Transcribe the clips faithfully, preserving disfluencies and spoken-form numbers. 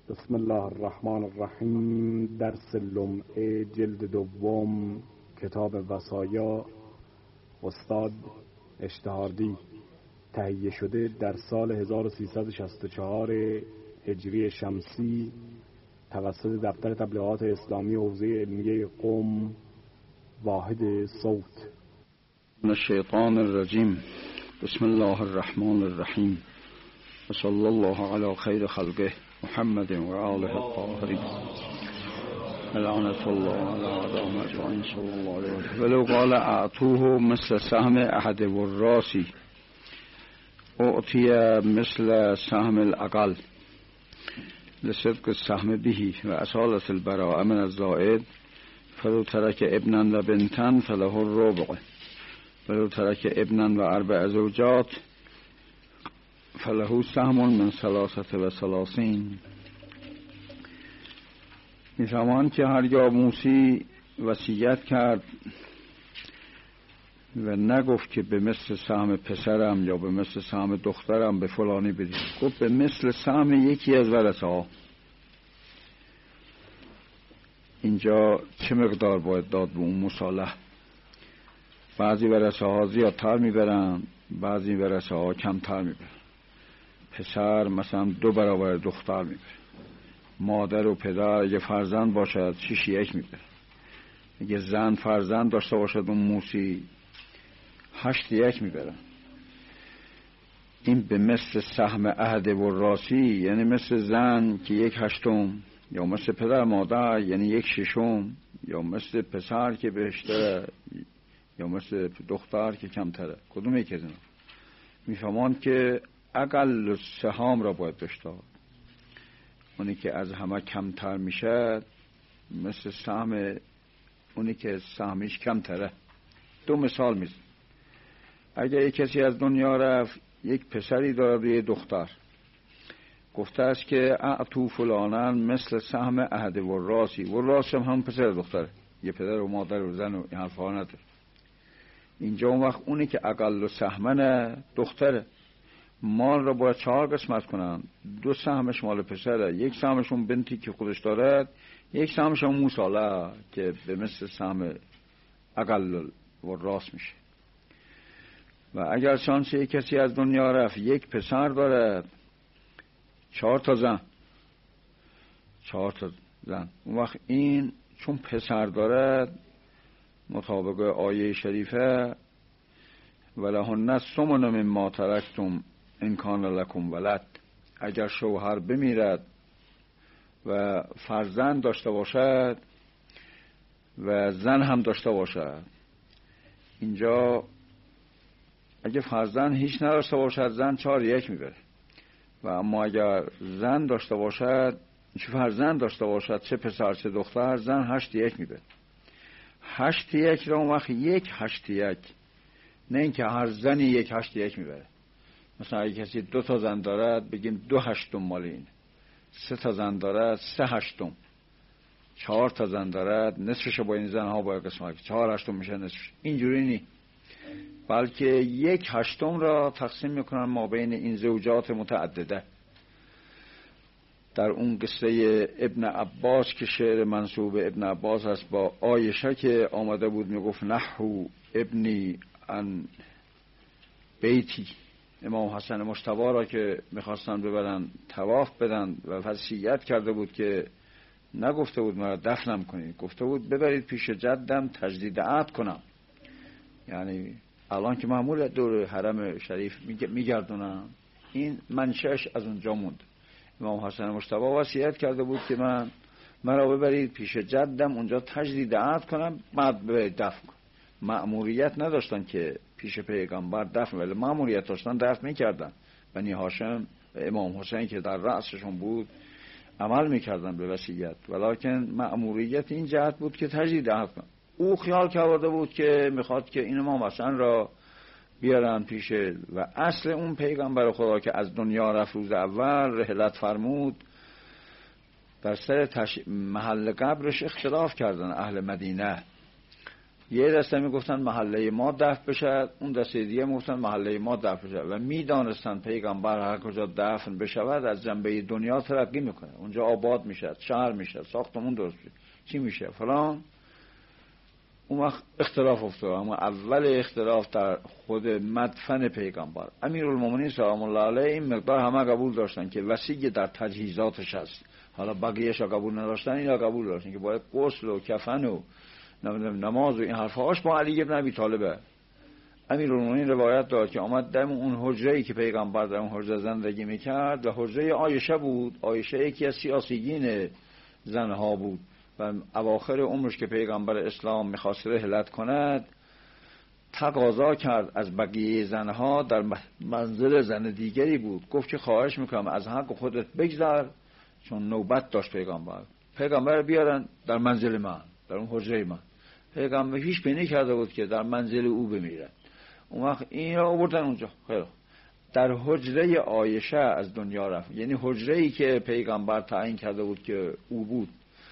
بسم الله الرحمن الرحیم. درس لمعه جلد دوم، کتاب وصایا، استاد اشتهاردی، تهیه شده در سال هزار و سیصد و شصت و چهار هجری شمسی توسط دفتر تبلیغات اسلامی حوزه علمیه قم، واحد صوت. من الشیطان الرجیم. بسم الله الرحمن الرحیم و صلی الله علی خیر خلقه محمد و آله الطاهرین. لعنت الله علی اعدام اجمعین صلی الله علیه و سلم. ولو قال اعطوه مثل سهم احد والراسی اعطی مثل سهم الاقل لصدق السهم به و اصالت البراء من الزائد. فلو ترک ابنا و بنتا فله الربع، ولو ترک ابنا و اربع زوجات فله سهم من ثلاثه و ثلاثین. میفهمان که هرگاه موسی وصیت کرد و نگفت که به مثل سهم پسرم یا به مثل سهم دخترم به فلانی بدید، گفت به مثل سهم یکی از ورثه ها. اینجا چه مقدار باید داد به اون مصالح؟ بعضی ورثه ها زیادتر میبرن، بعضی ورثه ها کمتر میبرن. پسر مثلا دو برابر دختر میبره، مادر و پدر اگه فرزند باشد شیش یک میبره. اگه زن فرزند داشته باشد اون موسی هشت یک میبرن. این به مثل سهم عهد و راسی، یعنی مثل زن که یک هشتم، یا مثل پدر مادر یعنی یک ششم، یا مثل پسر که بیشتره، یا مثل دختر که کمتره. کدوم یک از اینا؟ میفهمان که اقل سهام را باید داشته. اونی که از همه کمتر میشه مثل سهم اونی که سهمش کمتره. دو مثال میزن. اگر یک کسی از دنیا رفت، یک پسری داره و یک دختر، گفته است که اعطو فلانن مثل سهم احد و راسی. و راسی هم هم پسر دختر، یه پدر و مادر و زن و این حرفا نداره. اینجا اون وقت اونی که اقل و سهمنه دختره. مال را باید چهار قسمت کنن. دو سهمش مال پسره، یک سهمش اون بنتی که خودش دارد، یک سهمش اون موساله که به مثل سهم اقل و راس میشه. و اگر شانس یک کسی از دنیا رفت، یک پسر دارد، چهار تا زن، چهار تا زن، اون وقت این چون پسر دارد مطابق آیه شریفه ولهن الثمن مما ترکتم ان کان لکم ولد، اگر شوهر بمیرد و فرزند داشته باشد و زن هم داشته باشد، اینجا اگه فرزند هیچ نداشته باشد زن چهار یک میبره. و اما اگر زن داشته باشد، چه فرزند داشته باشد، چه پسر چه دختر، زن هشت یک میبره. هشت یک را اون وقت یک هشت یک، نه اینکه هر زنی یک هشت یک میبره. مثلا اگه کسی دو تا زن دارد بگیم دو هشتم مال این، سه تا زن دارد سه هشتم، چهار تا زن دارد نصفش با این زن ها باید قسمت، چهار هشتم میشه نصفش. اینجوری نی، بلکه یک هشتم را تقسیم میکنن ما بین این زوجات متعدده. در اون قصه ابن عباس که شعر منسوب ابن عباس است با عایشه که آمده بود میگفت نحو ابنی ان بیتی، امام حسن مجتبی را که میخواستن ببرن طواف بدن و وصیت کرده بود که نگفته بود مرا دفنم کنید، گفته بود ببرید پیش جدم تجدید عهد کنم. یعنی الان که معمول دور حرم شریف میگردونم، این منشأش از اونجا موند. امام حسن مجتبی وصیت کرده بود که من مرا ببرید پیش جدم اونجا تجدید عهد کنم، بعد ببرید دفن کنم. مأموریت نداشتن که پیش پیغمبر دفن، ولی مأموریت داشتن دفن میکردن. بنی هاشم و امام حسین که در رأسشون بود عمل میکردن به وصیت، ولکن مأموریت این جهت بود که تجدید عهد کنم. او خیال کرده بود که میخواد که این امام حسن را بیارن پیش. و اصل اون پیغمبر خدا که از دنیا رفت روز اول رحلت فرمود، در سر تش... محل قبرش اختلاف کردن اهل مدینه. یه دسته میگفتن محله ما دفن بشد، اون دسته دیگه میگفتن محله ما دفن بشد و میدانستن پیغمبر هر کجا دفن بشود از جنبه دنیا ترقی میکنه، اونجا آباد میشد، شهر میشد، ساختمون درست میشه، چی میشه فلان. اون وقت اختلاف افتاد، اما اول اختلاف در خود مدفن پیغمبر. امیرالمومنین سلام الله علیه این مقدار همه قبول داشتن که وسیع در تجهیزاتش هست، حالا بقیه‌اش قبول نداشتن، اینا قبول داشتن که باید غسل و کفن و نماز و این حرفاش با علی ابن ابی طالب. امیرالمومنین روایت داد که آمد دم اون حجره‌ای که پیغمبر در اون حجره زندگی میکرد و حجره عایشه بود. عایشه یکی از سیاسیین زنها بود و اواخر عمرش که پیغمبر اسلام میخواست رحلت کند تقاضا کرد از بقیه زنها در منزل زن دیگری بود، گفت که خواهش میکنم از حق خودت بگذر، چون نوبت داشت پیغمبر پیغمبر بیارن در منزل من، در اون حجره من. پیغمبر هیچ بینی کرده بود که در منزل او بمیرن. اون وقت این را آوردن اونجا. خیلی در حجره عایشه از دنیا رفت، یعنی حجره‌ای که پیغمبر تعیین کرده بود که او بود.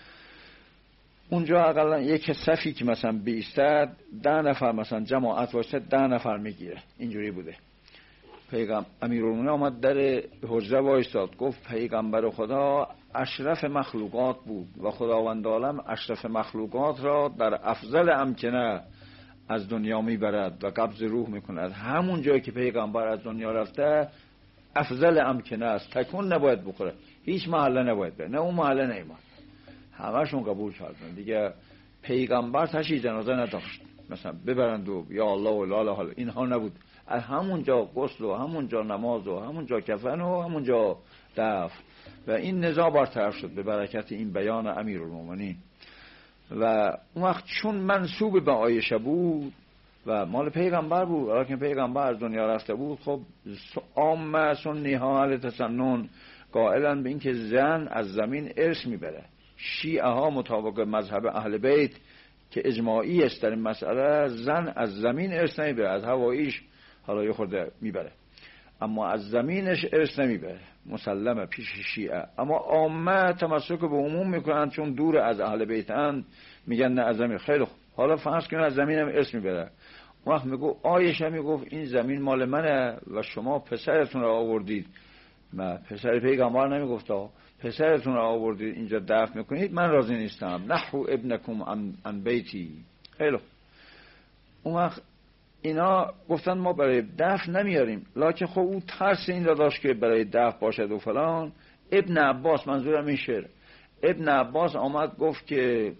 اونجا اقلا یک صفی که مثلا بیستد ده نفر مثلا جماعت باشه ده نفر میگیره، اینجوری بوده. پیغمبر امیرالمومنین آمد در حجره وایساد، گفت پیغمبر خدا اشرف مخلوقات بود و خداوند عالم اشرف مخلوقات را در افضل امکنه از دنیا میبرد و قبض روح میکند. همون جایی که پیغمبر از دنیا رفته افضل امکنه است، تکون نباید بخوره، هیچ محله نباید بره، نه اون محله نه ایمان، همشون قبول کردن دیگه. پیغمبر تشییع جنازه نداشت مثلا ببرند و یا الله و لا اله الا اینها نبود، از همونجا غسل و همونجا نماز و همونجا کفن و همونجا دفن و این نزاع برطرف شد به برکت این بیان امیرالمومنین. و اون وقت چون منسوب به عایشه بود و مال پیغمبر بود، ولی پیغمبر از دنیا رفته بود، خب عامه سنی ها اهل تسنن قائلن به این که زن از زمین ارث میبره. شیعه ها مطابق مذهب اهل بیت که اجماعی است در این مسئله، زن از زمین ارث نمیبره، از هواییش حالا یه خورده میبره اما از زمینش ارث نمیبره، مسلمه پیش شیعه. اما عامه تمسک به عموم میکنن چون دور از اهل بیتن، میگن نه از زمین. خیلی خوب، حالا فرض کنید از زمینم ارث میبره. وقت میگو عایشه میگفت این زمین مال منه و شما پسرتون رو آوردید، ما پسر پیغمبر نمیگفتا، پسرتون رو آوردید اینجا دفن میکنید، من راضی نیستم، نحو ابنکم عن بیتی. خیلی اون وقت اینا گفتن ما برای دفن نمیاریم، لکن خب او ترس این را داشت که برای دفن باشد و فلان. ابن عباس، منظورم این شعر، ابن عباس آمد گفت که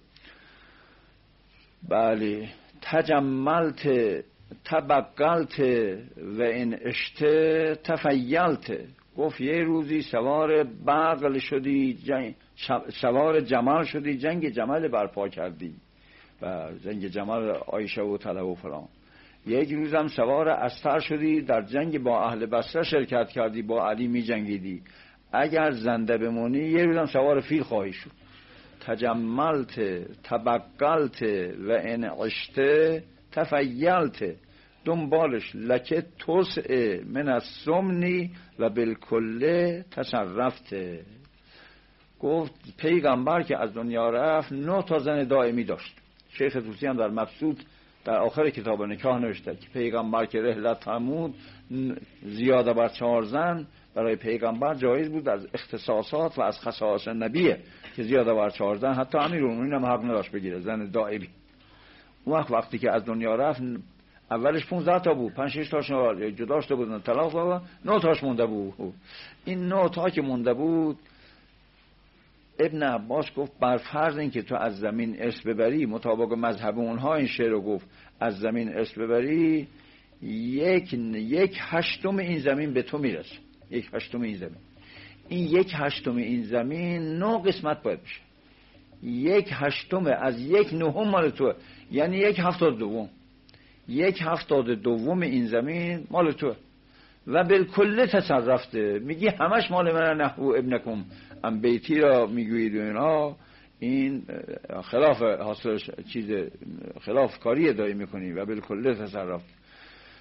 بله تجملت تبقلت و این اشته تفیلت. گفت یه روزی سوار بغل شدی، جنگ سوار جمل شدی، جنگ جمل برپا کردی و جنگ جمل عایشه و طلب و فلان. یک روزم سوار استر شدی، در جنگ با اهل بصره شرکت کردی، با علی می جنگیدی، اگر زنده بمونی یه روزم سوار فیل خواهی شد. تجملت تبقلت و ان عشته تفیلت، دنبالش لکه توسع من از سمنی و بالکله تصرفت. گفت پیغمبر که از دنیا رفت نه تا زن دائمی داشت. شیخ طوسی هم در مبسوط در آخر کتاب نکاح نوشته که پیغمبر که رحلت فرمود زیاده بر چهار زن برای پیغمبر جایز بود، از اختصاصات و از خصائص نبیه که زیاده بر چهار زن، حتی امیرالمومنین هم حق نداشت بگیره زن دائمی. اون وقت وقتی که از دنیا رفت اولش پانزده تا بود، پنج شش تاش جدا شده بودن، طلاق دادن، نه تاش مونده بود. این نه تا که مونده بود ابن عباس گفت بر فرض این که تو از زمین ارث ببری، مطابق مذهب اونها این شعر رو گفت، از زمین ارث ببری یک یک هشتم این زمین به تو میرسه، یک هشتم این زمین. این یک هشتم این زمین نه قسمت باید بشه، یک هشتم از یک نهم مال تو، یعنی یک هفتاد دوم، یک هفتاد دوم این زمین مال تو و بالکل تصرفته. میگی همش مال من، نحو ابنکم ام بیتی را میگوید و اینا، این خلاف حاصل چیز خلاف کاری ادعا میکنی و بالکل تصرف.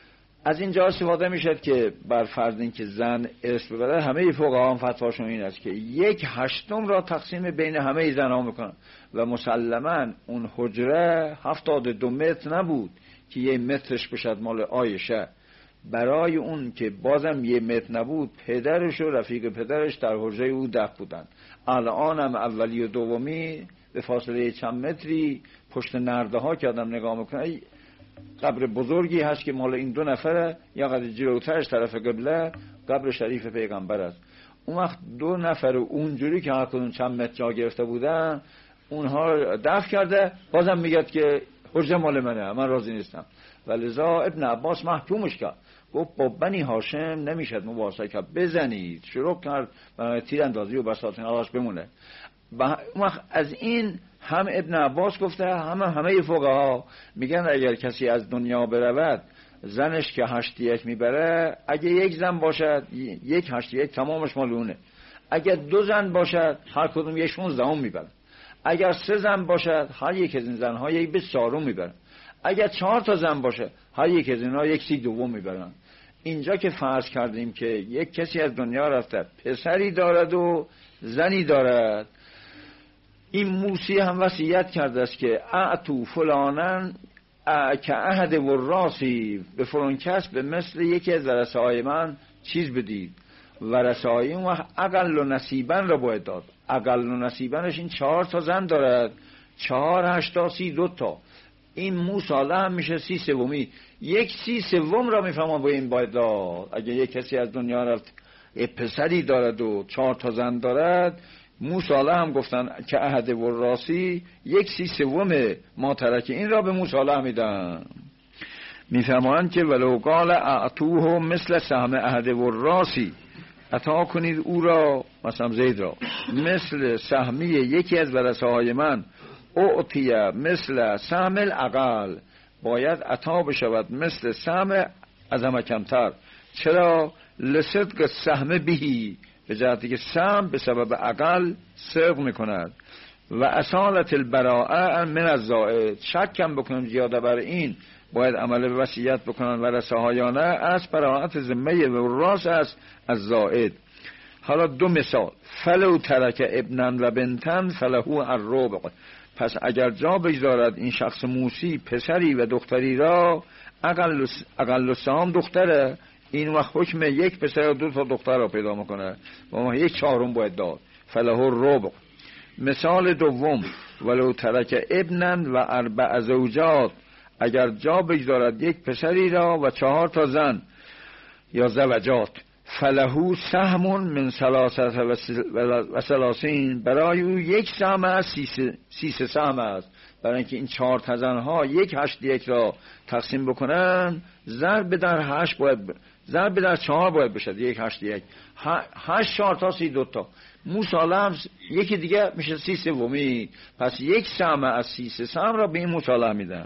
از اینجا استفاده میشد که بر فرض اینکه زن ارث ببره، همه فقها هم فتواشون این است که یک هشتم را تقسیم بین همه زنها میکنن و مسلما اون حجره هفتاد و دو متر نبود که یه مترش بشد مال عایشه. برای اون که بازم یه متر نبود، پدرش و رفیق پدرش در حجره او ده بودن. الان هم اولی و دومی به فاصله چند متری پشت نرده ها که آدم نگاه میکنه قبر بزرگی هست که مال این دو نفره، یا قدر جلوترش طرف قبله قبر شریف پیغمبر است. اون وقت دو نفر اونجوری که هر کدوم چند متر جا گرفته بودن اونها دفن کرده، بازم میگه که حجره مال منه، من راضی نیستم. ولذا ابن عباس محکومش کرد، گفت با بنی هاشم نمیشد مباحثه کرد، بزنید. شروع کرد برای تیراندازی و بساطین آلاش بمونه. اون وقت از این هم ابن عباس گفته، هم همه فقها میگن اگر کسی از دنیا برود زنش که هشت یک میبره، اگه یک زن باشد یک هشت یک تمامش مالونه، اگر دو زن باشد هر کدوم یک شونزدهم میبره، اگر سه زن باشد هر یک از این زنها یک بیست چهارم میبره، اگر چهار تا زن باشه هر یک از اینها یک سی دوم میبرن. اینجا که فرض کردیم که یک کسی از دنیا رفته، پسری دارد و زنی دارد، این موسی هم وصیت کرده است که اعتو فلانن که عهد وراسی، به فلان کس به مثل یکی از ورثه های من چیز بدید. ورثه های اون وقت اقل و نصیبن را باید داد. اقل و نصیبنش این چهار تا زن دارد، چهار هشتا سی دو تا، این موساله هم میشه سی سومی، یک سی سوم را میفهمم با این باید داد. اگه یک کسی از دنیا رفت پسری دارد و چهار تا زن دارد، موساله هم گفتن که عهد وراسی یک سی سوم ما ترک این را به موساله میدن. میفهمند که ولو قال اعطوه مثل سهم عهد وراسی، عطا کنید او را، مثلا زید را، مثل سهمی یکی از ورثه های من، اعطیه مثل سهم الاقل، باید عطا بشود مثل سهم از همه کمتر. چرا؟ لصدق سهم بهی، به جهتی که سهم به سبب اقل صدق میکند. و اصالت البراءه من الزائد، شکم بکنم زیاده بر این باید عمل به وصیت بکنن ورثه ها یا نه، از براءت ذمه و راس است از زائد. حالا دو مثال، فلو ترک ابنن و بنتن فلهو الربع، پس اگر جا بگذارد این شخص موسی پسری و دختری را، اقل اقل سهام دختره، این وقت حکم یک پسر و دو تا دختر را پیدا میکنه و ما یک چهارم باید داد، فلهو الربع. مثال دوم، ولو ترک ابنن و اربع زوجات، اگر جا بگذارد یک پسری را و چهار تا زن یا زوجات، فلهو سهم من ثلاثه و ثلاثین، برای او یک سهم است، سی سهم است. برای اینکه این چهار تا زنها یک هشت یک را تقسیم بکنن، ضرب در هشت باید ب... ضرب در چهار باید بشد، یک هشت یک، هشت چهار تا سی دو تا، موساله هم یکی دیگه میشه سی سومی. پس یک سهم از سی سهم را به این موساله میدن.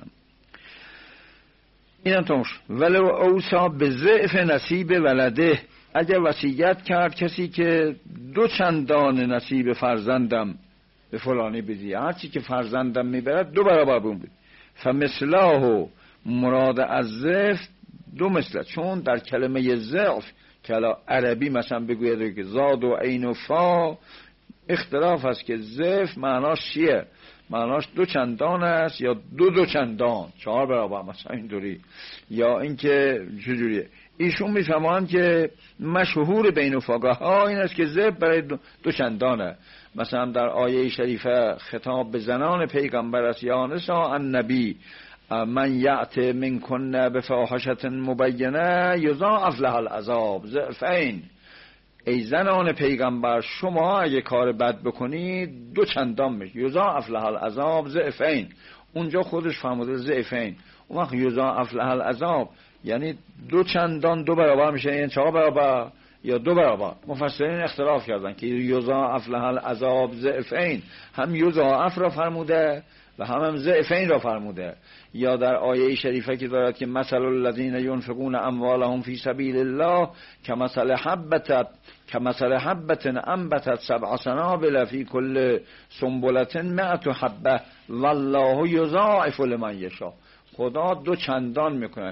اینم تموش. ولو اوصا به ضعف نصیب ولده، اگر وصیت کرد کسی که دو چندان نصیب فرزندم به فلانی بدی، هرچی که فرزندم میبرد دو برابر بون بید، فمثلاه مراد از ضعف دو مثله، چون در کلمه ضعف که عربی مثلا بگوید که زاد و عین و فا اختلاف است که ضعف معناش چیه، معناش دو چندان است یا دو دو چندان، چهار برابر مثلا اینطوری، یا اینکه چجوریه. ایشون میفهمند که مشهور بین فقها این است که ضعف برای دو, دو چندانه. مثلا در آیه شریفه خطاب به زنان پیغمبر است، یا نساء النبی من یأت منکن بفاحشة مبینه یضاعف لها العذاب ضعفین، ای زنان پیغمبر شما اگه کار بد بکنید دو چندان میشه، یضاعف لها العذاب ضعفین، اونجا خودش فرموده ضعفین، اون وقت یضاعف لها العذاب یعنی دو چندان، دو برابر میشه، این چهار برابر یا دو برابر. مفسرین اختلاف کردن که یضاعف لها العذاب ضعفین، هم یضاعف را فرموده و هم هم ضعفین را فرموده. یا در آیه شریفه که دارد که مثل الذین ينفقون اموالهم فی سبیل الله کمثل حبة کمثل حبة انبتت سبع سنابل فی کل سنبلة مئة حبة والله یضاعف لمن یشاء، خدا دو چندان میکنه.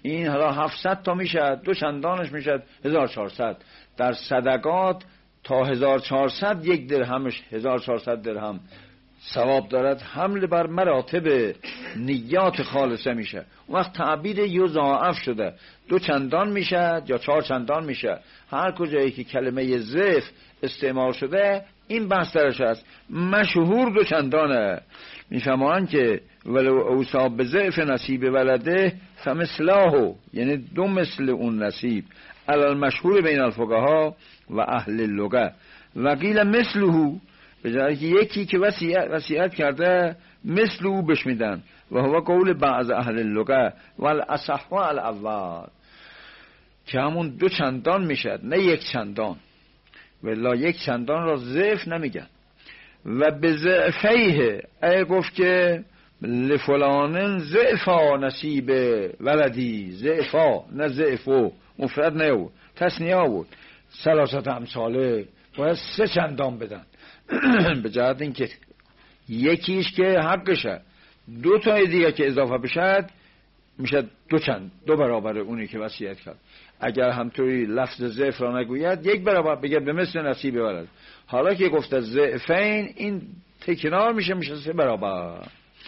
این حالا هفتصد تا میشه، دو چندانش میشه هزار و چهارصد. در صدقات تا هزار و چهارصد یک درهمش هزار و چهارصد درهم ثواب دارد، حمل بر مراتب نیات خالصه میشه. اون وقت تعبیر یضاعف شده، دو چندان میشه یا چهار چندان میشه. هر کجایی که کلمه ضعف استعمال شده این بحث درش هست. مشهور دو چندانه. میفهمان که ولو اوصا به ضعف نصیب ولده فمثله، یعنی دو مثل اون نصیب، علال مشهور بین الفقها و اهل اللغه. و قیل مثله، به جایی که یکی که وصیت وصیت کرده مثل او بش میدن. و هو قول بعض اهل اللغه و الاصح الاول، که همون دو چندان میشد نه یک چندان، ولی یک چندان را ضعف نمیگن. و به ضعفیه، ای گفت که لفلانن ضعفا نصیب ولدی، ضعفا نه ضعفو، مفرد نه بود، تثنیه بود. ثلاثت امثاله، باید سه چندان بدن. به جهت این که یکیش که حقشه، دو تا دیگه که اضافه بشد میشه دو چند، دو برابر اونی که وصیت کرد. اگر همطوری لفظ ضعف را نگوید یک برابر بگه به مثل نصیب ولد. حالا که گفته ضعفین این تکرار میشه، میشه سه برابر.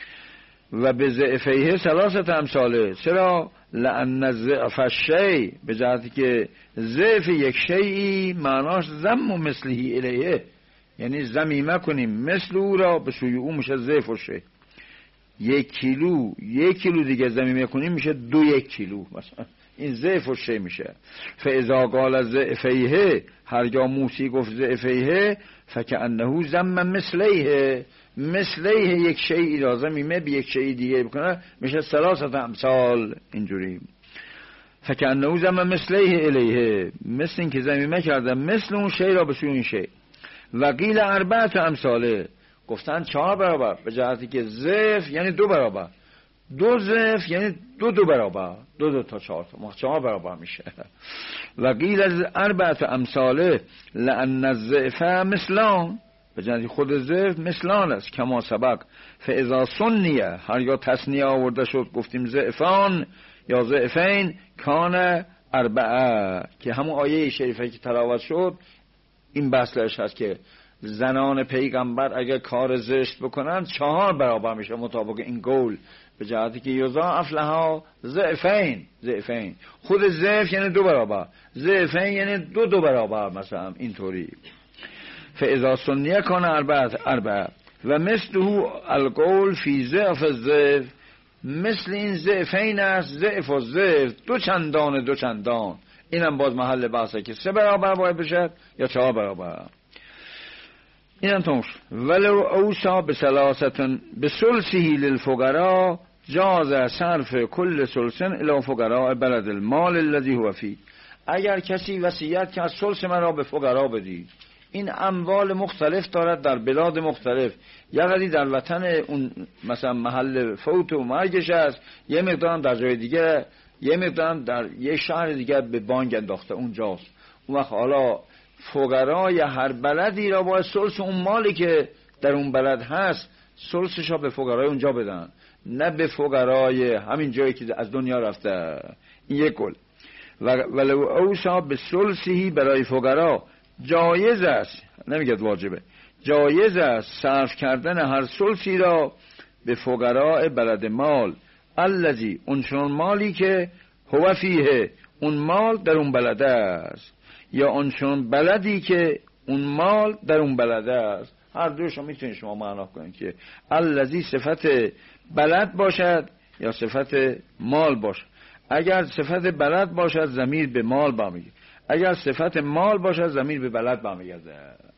و به ضعفیه ثلاثت امثاله. چرا؟ لأن الضعف الشیء، به جهتی که ضعف یک شیئی معناش ضم و مثله الیه، یعنی ضمیمه کنیم مثل او را به سوی او، میشه ضعف الشیء. یک کیلو یک کیلو دیگه ضمیمه کنیم میشه دو یک کیلو مثلا، این ضعف الشیء میشه. فاذا قال ضعفیه، هرگاه موسی گفت ضعفیه، فکأنه ضم مثلیه، مثلیه یک شیئی را ضمیمه به یک شیء دیگه بکنه میشه ثلاثت امثال. اینجوری فکأنه ضم مثلیه الیه، مثل این که ضمیمه کرده مثل اون شیء را به سوی اون شیء. و قیل اربعت امثاله، گفتن چهار برابر، به جهتی که ضعف یعنی دو برابر، دو ضعف یعنی دو دو برابر، دو دو تا چهار تا چهار برابر میشه. و قیل از اربعت امثاله لأن الضعف مثلان، به جهتی خود ضعف مثلان است، کما سبق. فاذا سنیه، هرگاه تثنیه آورده شد گفتیم ضعفان یا ضعفین، کان اربعه، که همون آیه شریفه که تلاوت شد این بحثش هست که زنان پیغمبر اگر کار زشت بکنن چهار برابر میشه مطابق این قول، به جهتی که یضاعف لها ضعفین. ضعفین خود ضعف یعنی دو برابر، ضعفین یعنی دو دو برابر مثلا اینطوری. فاذا سنیه کان اربعه اربعه. و مثله القول فی ضعف الضعف، مثل این ضعفین است، ضعف و ضعف دو چندان دو چندان. اینم باز محل بحثه که سه برابر باید بشه یا چهار برابر. اینم تموش. ولو اوصا بثلاثه بثلثه للفقراء جاز صرف کل ثلث الی فقراء بلد المال الذي هو فيه. اگر کسی وصیت کرد ثلث مرا به فقرا بدید، این اموال مختلف دارد در بلاد مختلف، یه قدری در وطن اون مثلا محل فوت و مرگش است، یه مقدار در جای دیگه، یه مقدار در یه شهر دیگه به بانک انداخته اونجاست. اون وقت حالا فقرای هر بلدی را باید ثلث اون مالی که در اون بلد هست ثلثش را به فقرای اونجا بدن، نه به فقرای همین جایی که از دنیا رفته. این یک گل. ولو اوصا به ثلثی برای فقرا، جایز است، نمیگه واجبه، جایز است صرف کردن هر ثلثی را به فقراء بلد مال، الذی اون چون مالی که هو فیه اون مال در اون بلده است، یا اون چون بلدی که اون مال در اون بلده است. هر دوشو میتونید شما معنا کنید که الذی صفت بلد باشد یا صفت مال باشد. اگر صفت بلد باشد ضمیر به مال برمیگرده، اگر صفت مال باشد ضمیر به بلد برمیگرده.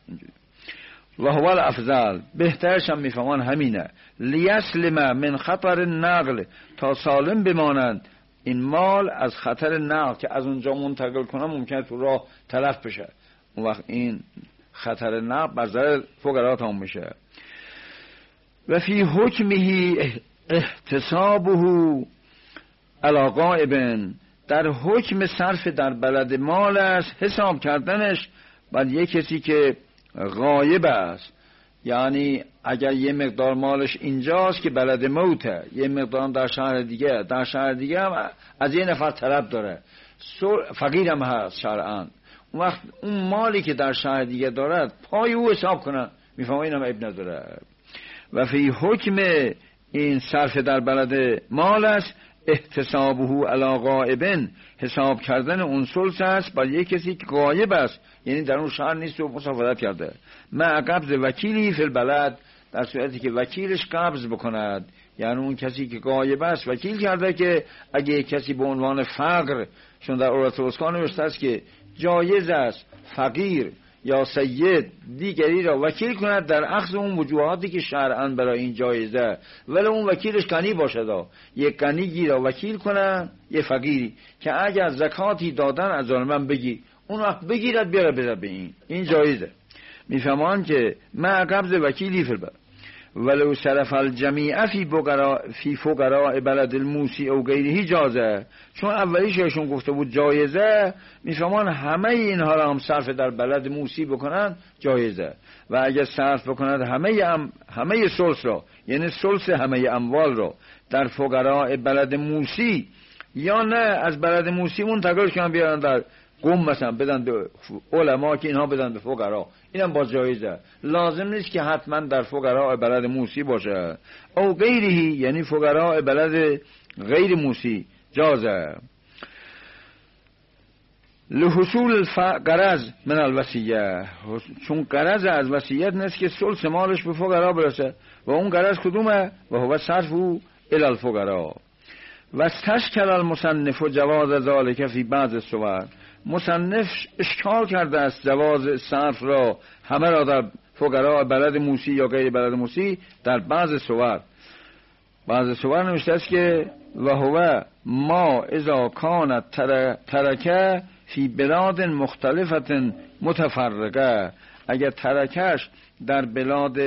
و هو الافضل، بهترش هم میفهمان همینه. لیسلم من خطر نقل، تا سالم بمانند این مال از خطر نقل، که از اونجا منتقل کنه ممکنه تو راه تلف بشه، اون وقت این خطر نقل بر ضرر فقرا تمام میشه. و فی حکمه احتسابه علی غائب، در حکم صرف در بلد مال است حساب کردنش بر یک کسی که غایب است. یعنی اگر یه مقدار مالش اینجاست که بلد موته، یه مقدار در شهر دیگه، در شهر دیگه هم از یه نفر طلب داره، فقیر هم هست شرعاً، اون وقت اون مالی که در شهر دیگه دارد پای او حساب کنن، میفهمه اینم عیب نداره. و فی حکم این صرف در بلد مال است احتسابه علی غائبن، حساب کردن اون سلس است بر یک کسی که غایب است، یعنی در اون شهر نیست و مسافرت کرده. مع قبض وکیلی فی البلد، در صورتی که وکیلش قبض بکند، یعنی اون کسی که غایب است وکیل کرده که اگه یک کسی به عنوان فقر، چون در عروة الوثقی نوشته است که جایز است فقیر یا سید دیگری را وکیل کند در اخذ اون وجوهاتی که شرعاً برای این جایزه، ولی اون وکیلش غنی باشد، یک غنی را وکیل کنه یه فقیری که اگر زکاتی دادن از آن من بگی، اون وقت بگیرد بیاره بده به این، این جایزه. میفهمان که مع قبض وکیلی فی البلد ولو صرف الجمیع فی فقراء فی فقراء بلد الموسی او غیره جازه، چون اولیشون گفته بود جایزه، میفهمان همه اینها را هم صرف در بلد موسی بکنن جایزه، و اگر صرف بکنند همه ام همه سلس را، یعنی سلس همه اموال را در فقراء بلد موسی، یا نه از بلد موسی منتقل کنن بیارن در قم مثلا بدن به علما که اینها بدن به فقرا، اینم باز جایزه، لازم نیست که حتما در فقراء بلد موسی باشه. او غیره یعنی فقراء بلد غیر موسی جازه. لحصول الغرض من الوصیه، چون غرض از وصیت نیست که ثلث مالش به فقرا برسه، و اون غرض کدومه؟ و هو صرف الی الفقراء. و استشکل المصنف جواز ذلك فی بعض الصور، مصنف اشکال کرده است جواز صرف را همه را در فقراء بلد موسی یا غیر بلد موسی در بعض صور. بعض صور نوشته است که و هو ما اذا کان ترکه فی بلاد مختلفت متفرقه، اگر ترکش در بلاد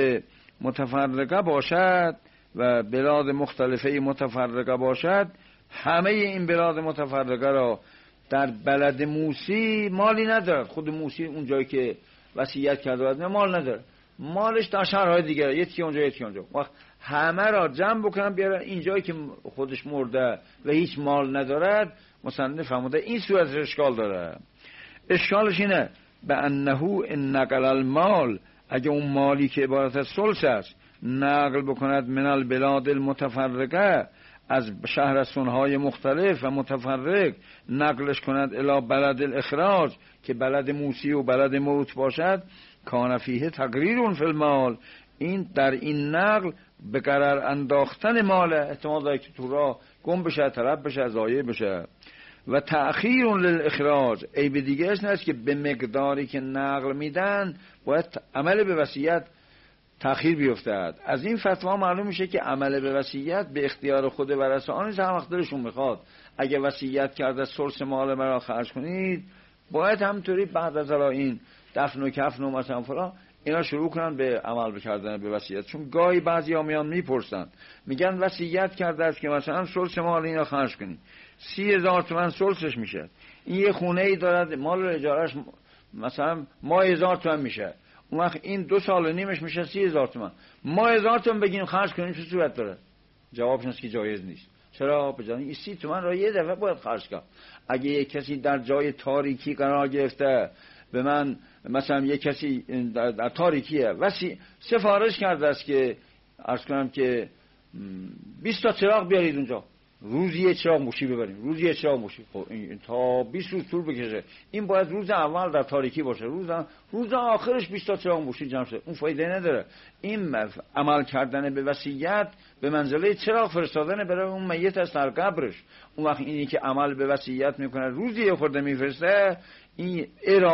متفرقه باشد و بلاد مختلفه متفرقه باشد، همه این بلاد متفرقه را در بلد موسی مالی نداره، خود موسی اون جایی که وصیت کرده مال نداره، مالش در شهرهای دیگه، یکی اونجا یکی اونجا، وقت همه را جمع بکنن بیارن این جایی که خودش مرده و هیچ مال ندارد، مصنف فرموده این صورت اشکال داره. اشکالش اینه به انه ان نقل المال، اگه اون مالی که عبارت از ثلث است نقل بکند من البلاد المتفرقه، از شهرستانهای مختلف و متفرق نقلش کند الی بلد الاخراج که بلد موسی و بلد موت باشد، کان فیه تقریر فی المال، این در این نقل به قرار انداختن مال، احتمال داره که تو راه گم بشه، طرف بشه، ضایع بشه. و تأخیر للاخراج، ای به دیگه اش نیست که به مقداری که نقل میدن باید عمل به وصیت تأخیر بیفتد. از این فتوا معلوم میشه که عمل به وصیت به اختیار خود ورثه آن نیست، هم وقت دلشون میخواد اگه وصیت کرده ثلث مال مرا خرج کنید، باید همطوری بعد از این دفن و کفن و مثلا فلان اینا شروع کنن به عمل کردن به وصیت. چون گاهی بعضیا میان میپرسن میگن وصیت کرده است که مثلا ثلث مال اینا خرج کنید، سی هزار تومان ثلثش میشه، این یه خونه ای دارد مال اجارش مثلا ماه هزار تومان میشه، اون وقت این دو سال و نیمش میشه سی هزار تومان، ما هزار تومان بگیم خرج کنیم چه صورت داره؟ جوابش اینه که جایز نیست. چرا؟ بجای این سی تومان را یه دفعه باید خرج کرد. اگه یک کسی در جای تاریکی قرار گرفته، به من مثلا یک کسی در, در تاریکیه وسی سفارش کرده است که عرض کنم که بیست تا چراغ بیارید اونجا، روزی یه چراغ موشی ببریم، روزی یه چراغ موشی، خب این تا بیست روز طول بکشه، این باید روز اول در تاریکی باشه، روز روز آخرش بیست تا چراغ موشی جمع شه، اون فایده نداره. این عمل کردن به وصیت به منزله چراغ فرستادن برای اون میت از در قبرش. اون وقت اینی که عمل به وصیت میکنه روزی یه خورده میفرسته، این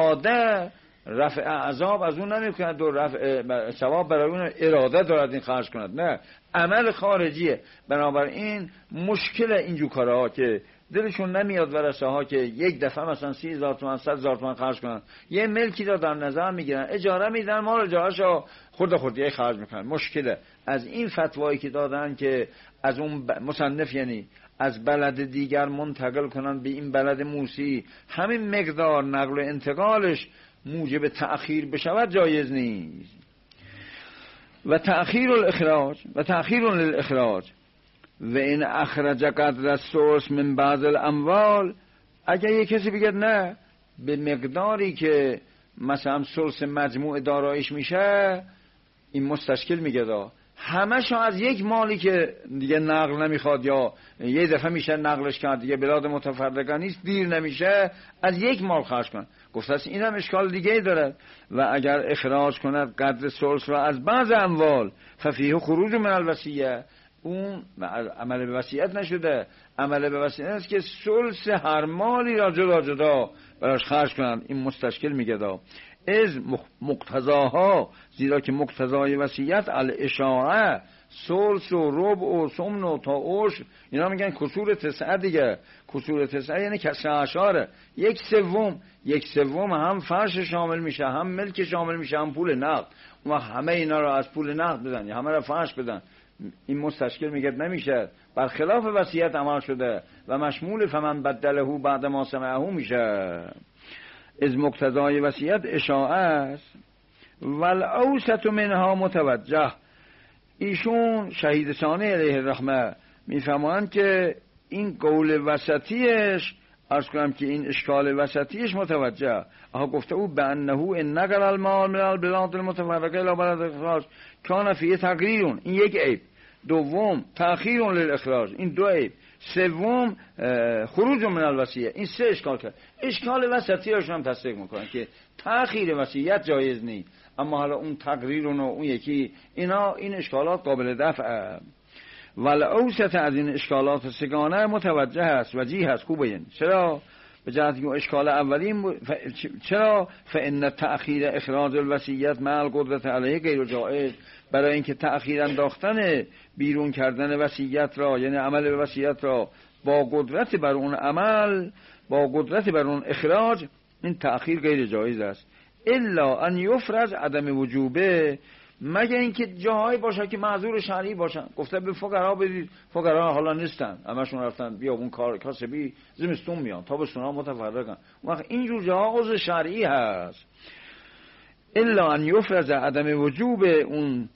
اراده رفع عذاب از اون نمیکنه، دو رفع ثواب برای اون اراده دارد این خرج کند، نه عمل خارجیه. بنابراین مشکل اینجور کارها که دلشون نمیاد ورثه ها که یک دفعه مثلا سی هزار تومان صد هزار تومان خرج کنن، یه ملکی را در نظر میگیرن، اجاره میدن، مال اجارهشو خورده خورده خرج میکنن. مشکله از این فتوایی که دادن که از اون مصنف یعنی از بلد دیگر منتقل کنن به این بلد موسی، همین مقدار نقل و انتقالش موجب تأخیر بشود جایز نیست. و تأخیر الاخراج و تأخیر للاخراج و این اخرج قدر الثلث من بعض الاموال. اگر یک کسی بگه نه به مقداری که مثلا ثلث مجموع داراییش میشه، این مستشکل میگه دا همشو از یک مالی که دیگه نقل نمیخواد یا یه دفعه میشه نقلش کرد دیگه بلاد متفرقه نیست دیر نمیشه، از یک مال خرج کن. گفته است این هم اشکال دیگه ای دارد. و اگر اخراج کند قدر ثلث را از بعض اموال ففیه خروج من الوصیه، اون عمل به وصیت نشده، عمل به وصیت است که ثلث هر مالی را جدا جدا براش خرج کنند. این مستشکل میگه دا از مقتضاها، زیرا که مقتضای وصیت الاشاعه، ثلث و ربع و ثمن و تا عشر، اینا میگن کسور تسعه دیگه. کسور تسعه یعنی کسر اشاره، یک سوم یک سوم هم فرش شامل میشه، هم ملک شامل میشه، هم پول نقد. و همه اینا را از پول نقد بدن یا همه را فرش بدن. این مستشکل میگه نمیشه، برخلاف وصیت عمل شده و مشمول فمن بدله بعد ما سمعه میشه. از مقتضای وصیت اشاعه است. والاوسط منها متوجه. ایشون شهید ثانی علیه الرحمه میفهمند که این قول وسطیش، عرض کنم که این اشکال وسطیش متوجه. آها گفته او به انه ان نقل المال من البلاد المتفرقه الى بلد الاخراج کان فیه تغییرون، این یک عیب. دوم تأخیر للاخراج، این دو عیب. سوم خروج من الوصیه، این سه اشکال کرد. اشکال وسطی رو هم تصدیق میکنن که تأخیر وصیت جایز نیست، اما حالا اون تقریر و اون یکی، اینا این اشکالات قابل دفع. ولی اوسط از این اشکالات سگانه متوجه است، وجیه است، خوبه. این چرا؟ به جهت که اشکال اولین ف... چرا؟ فان تأخیر اخراج الوصیت مع القدرت علیه غیر جایز، برای اینکه تأخیر انداختن بیرون کردن وصیت را، یعنی عمل به وصیت را با قدرت بر اون عمل، با قدرت بر اون اخراج، این تأخیر غیر جایز است. الا ان یفرض عدم وجوبه، مگه اینکه جاهایی باشه که معذور شرعی باشن. گفته به فقرا بدید، فقرا حالا نیستن، همشون رفتن بیابون کار کاسبی، زمستون میان، تابستون ها متفرقن. وقت اینجور جاها عذر شرعی هست. الا ان یفرض عدم وجوب اون